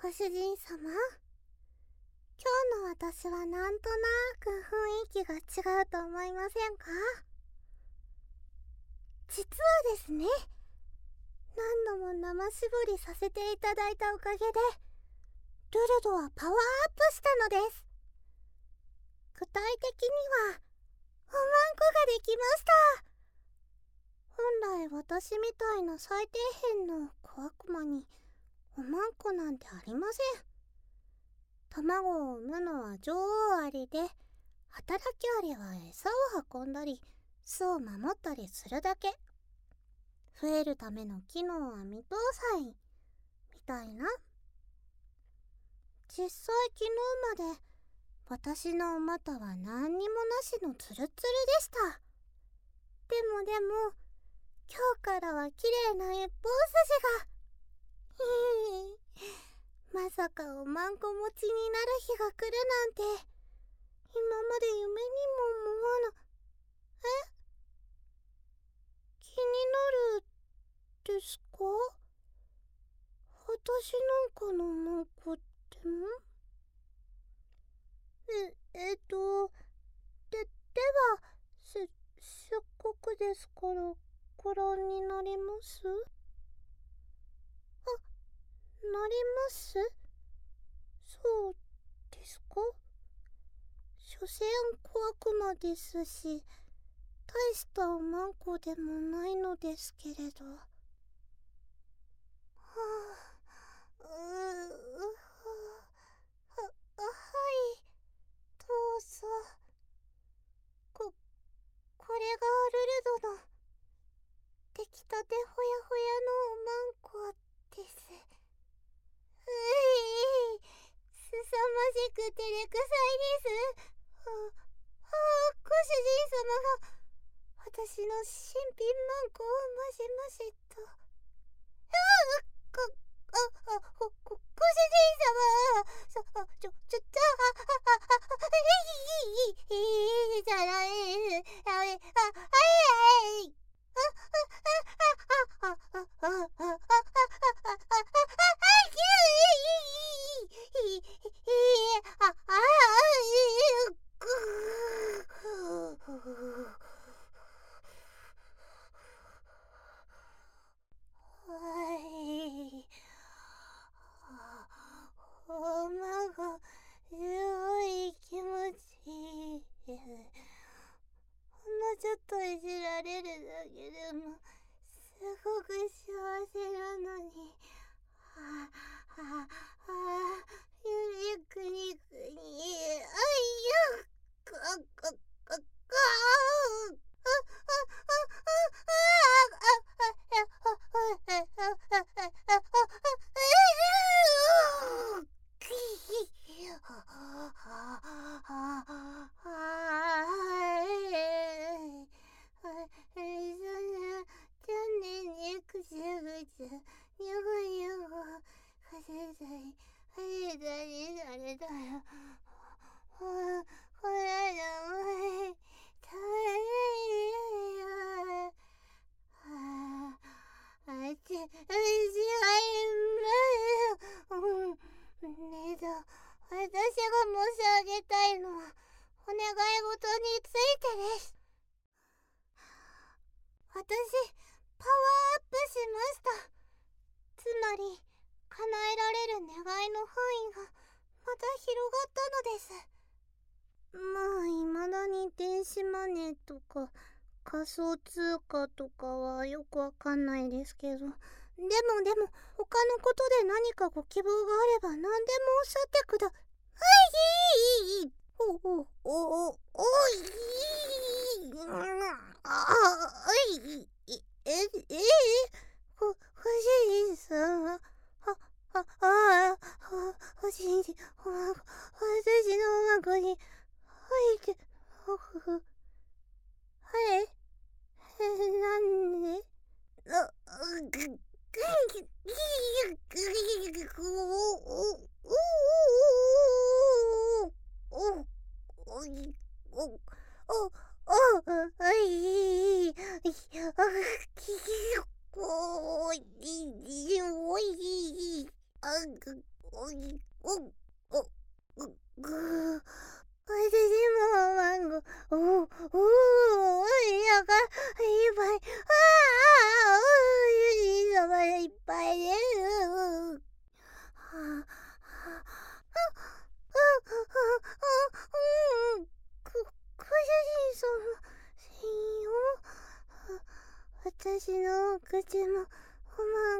ご主人様、今日の私はなんとなく雰囲気が違うと思いませんか？実はですね、何度も生搾りさせていただいたおかげで、ルルドはパワーアップしたのです。具体的には、おまんこができました。本来私みたいな最底辺の小悪魔におまんこなんてありません。卵を産むのは女王アリで、働きアリは餌を運んだり巣を守ったりするだけ。増えるための機能は未搭載みたいな。実際昨日まで私のお股は何にもなしのツルツルでした。でも今日からは綺麗な一本筋が。まさかおまんこ持ちになる日が来るなんて、今まで夢にも思わな。気になるですか？私なんかのまんこっても？では、せっかくですからご覧になります？なりますそうですか？所詮小悪魔ですし、大したおまんこでもないのですけれど。はい、どうぞ。これがルルドの出来たてほやほやのおまんこです。すさまじく照れくさいです。ご主人様が私の新品まんこをまじまじと。ご主人様、じゃない、おまがすごい気持ちいいです。ほんのちょっといじられるだけでもすごく幸せなのに。ゆりくにくに、私が申し上げたいのはお願い事についてです。私、パワーアップしました。つまり、叶えられる願いの範囲がまた広がったのです。未だに電子マネーとか仮想通貨とかはよくわかんないですけど、でも他のことで何かご希望があれば何でもおっしゃってくだ。ご主人様、ご主人、私のおまんこに入って、なんで？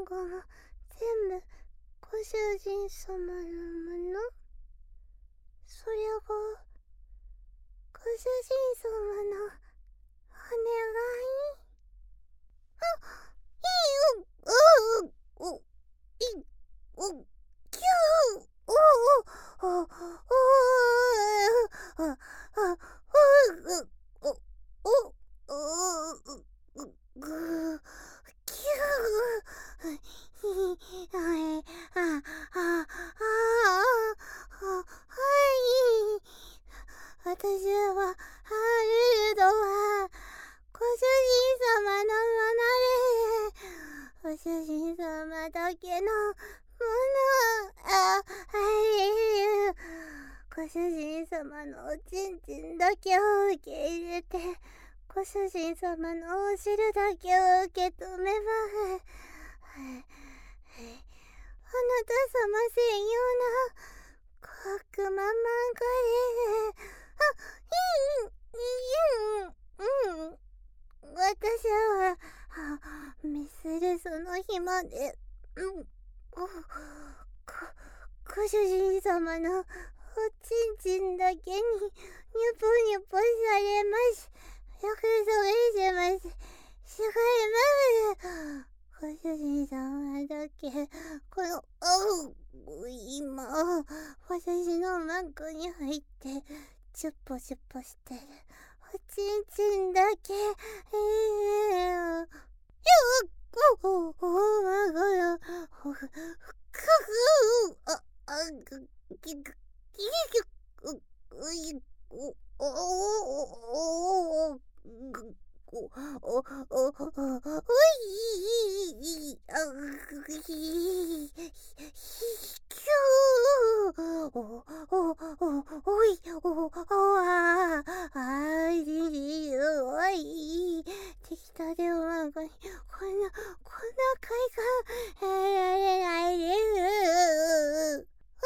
卵も全部ご主人様のもの？それがご主人様のお願い？いきゅ私はルルドはご主人様のもので、ご主人様だけのもの、ご主人様のおちんちんだけを受け入れて、ご主人様のお汁だけを受け止めます。あなた様専用のコックママンコです。私はミスでその日までご主人様のおちんちんだけにニュポニュポされます。よくそれします。違います。ご主人様だけこの今私のマンコに入ってチュッポチュッポしてるおちんちんだけ適当でもなんかこんな快感得られないです。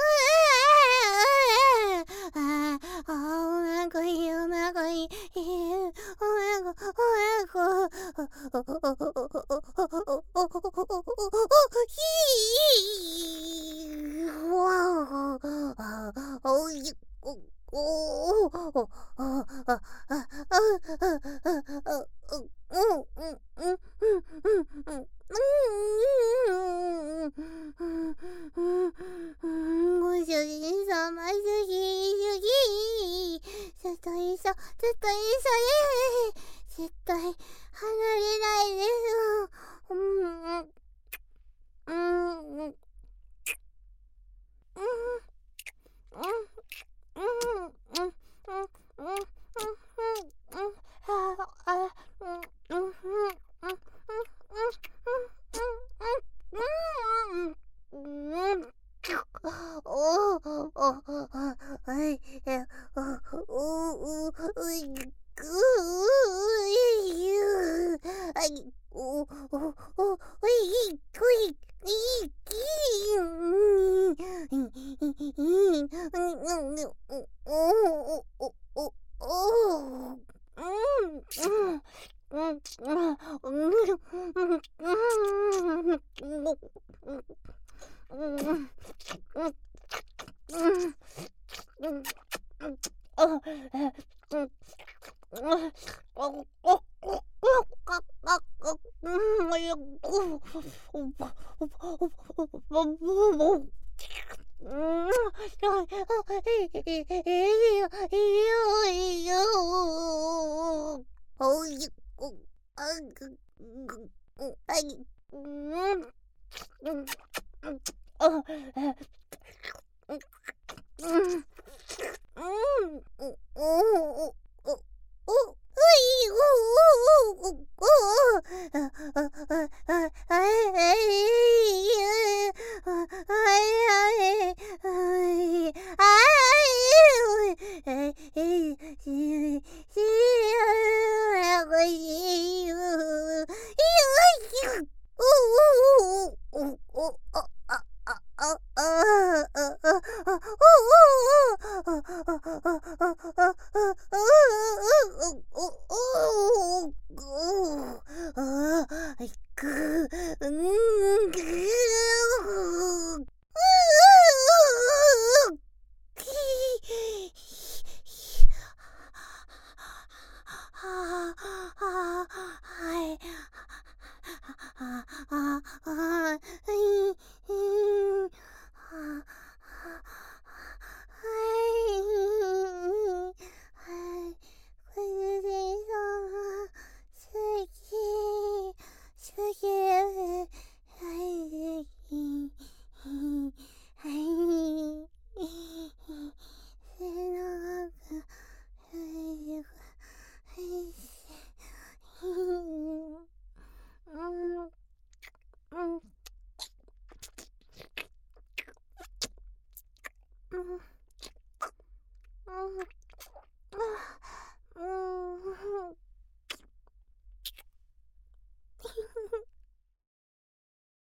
なんかいいよ、なんかいい。ご主人様すぎ。ずっと一緒です。絶対離れないです。